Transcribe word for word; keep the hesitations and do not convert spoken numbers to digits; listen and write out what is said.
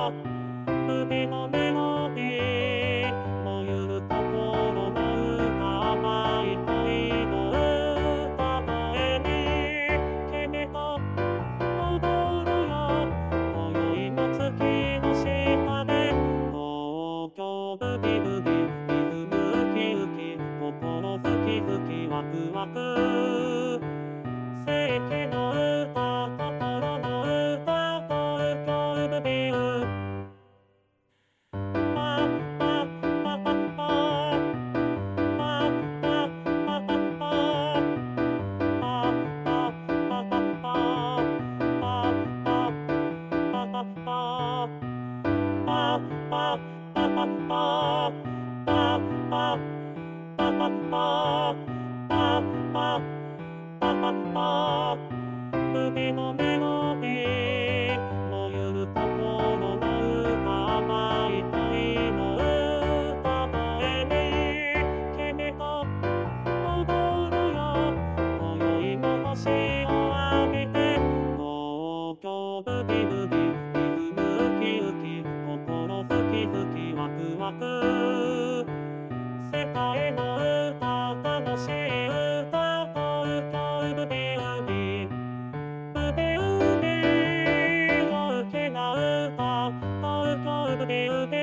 腕のメロディー燃ゆる心の歌甘い恋の歌声に君と踊るよ今宵も月の下で東京ブギブギリズムウキウキ心ズキズキワクワク世紀の歌心の歌東京ブギウ腕のメロディー燃ゆる心の歌甘い恋の歌声に君と踊るよ今宵も星を浴びて東京ブギブギリズムウキウキ心ズキズキワクワク世界の歌楽しい歌東京ブギウギブギウギ大きな歌東京ブギウギ